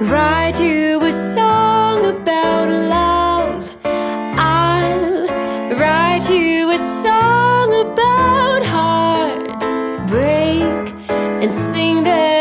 write you a song about love. I'll write you a song about heartbreak and sing that